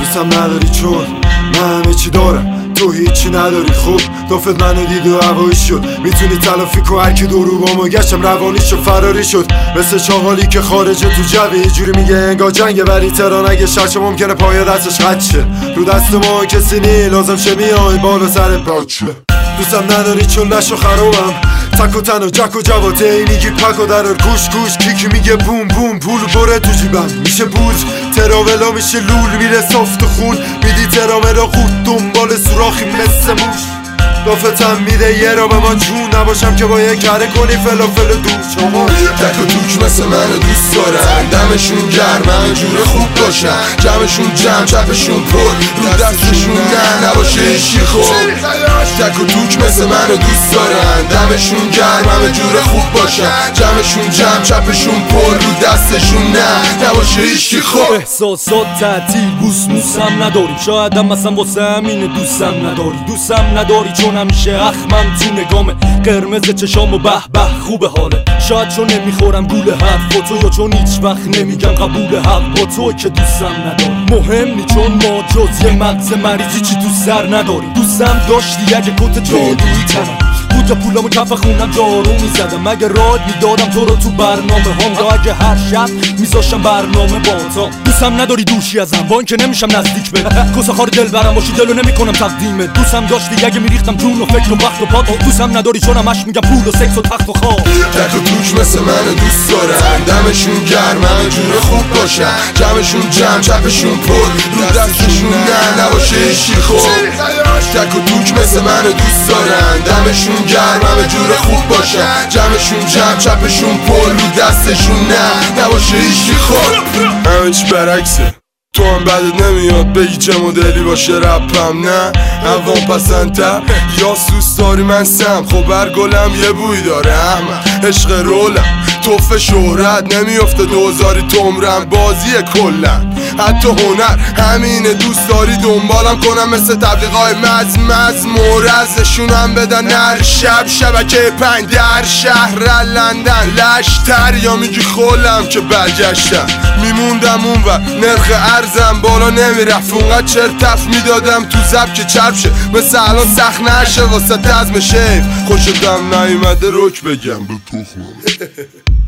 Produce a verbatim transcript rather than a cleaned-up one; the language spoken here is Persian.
دوستم نداری چون من همه چی دارم، تو هیچی نداری. خوب دافت منو دید و هوایی شد، میتونی تلافی کن هرکی دورو با ما گشتم روانی شد فراری شد. مثل چاقالی که خارجه تو جوی یه جوری میگه انگار جنگه، ولی تهران اگه شرچه ممکنه پای دستش خط شه. رو دست ما کسی نی لازم شه میای بالا سر بچه. دوستم نداری چون نشو خرابم، تک و تن و جک و جواد ای میگی پک و درار گوش گوش. کیکی میگه بوم بوم پول بره تو جیبم میشه بوز. تراولا میشه لول میره صفت و خون، میدی ترامه را خود دنبال سوراخی مثل موش. دافتم میده یه را به من جون نباشم که با یه کره کنی فلافل دور چاقا. تک و توک مثل منو دوست دارن، دمشون گرم همه جور خوب باشن. جمعشون جمع چپشون پر رو دستشون نه نباشه ایشی خوب. تک و توک مثل منو دوست دارن، دمشون گرم همه جور خوب باشن. جمعشون جمع چپشون پر رو دستشون نه نباشه ایشی خوب. احساسات تعطیل بوس موسم نداری، شاید هم مثلا واسه همینه دوستم نداری. دوستم نداری چون همیشه اخمم تو نگامه، قرمز چشام و به به خوبه حاله. شاید چون نمیخورم گول حرف با تو، یا چون هیچ وقت نمیگم قبول حق با تو که دوستم نداری. مهم نی چون ما جز یه مغز مریضی چی تو سر نداری. دوستم داشتی اگه کت جادویی تنم بود تا پولامو کف خونم جارو میزدم. اگه راد میدادم تو رو تو برنامه هم، یا اگه هر شب میذاشتم برنامه با تا. دوستم نداری دوشی ازم با اینکه نمیشم نزدیک به کسا خار دل برم باشی دلو نمیکنم تقدیمه. دوستم داشتی اگه میریختم جون و فکر و وقت و پات. دوستم نداری چون همش میگم پول و سکس و تخت و خواب. تک و توک مثل منو دوست دارن، دمشون گرم همه جور خوب باشن. جمعشون جمع چپشون پر رو دستشون نه نباشه ایشی خوب. تک و توک مثل منو دوست دارن، دمشون گرم همه جور خوب باشن. جمعشون جمع چپشون پر رو دستشون نه نباشه ایشی خوب. همه چی برعکسه، تو هم بدت نمیاد بگی چه مدلی باشه رپم نه عوام پسندتر. یا دوست داری من سم خب بر گلم یه بوی داره احمد. عشق رولم توف شهرت نمیفته دوزاری تمرم بازی کلن. حتی هنر همینه دوست داری دنبالم کنم مثل تبلیغای مز مز مورزشونم بدن هر شب. شبکه پنج در شهر لندن لشتر، یا میگی خولم که برگشتم میموندم اون و نرخ ارزم بالا نمیرفت. اونقدر چرتف میدادم تو زب که چرب شه مثل الان سخت نشه واسه تزم شیف. خوشتم نیومده رک بگم به تو خوب.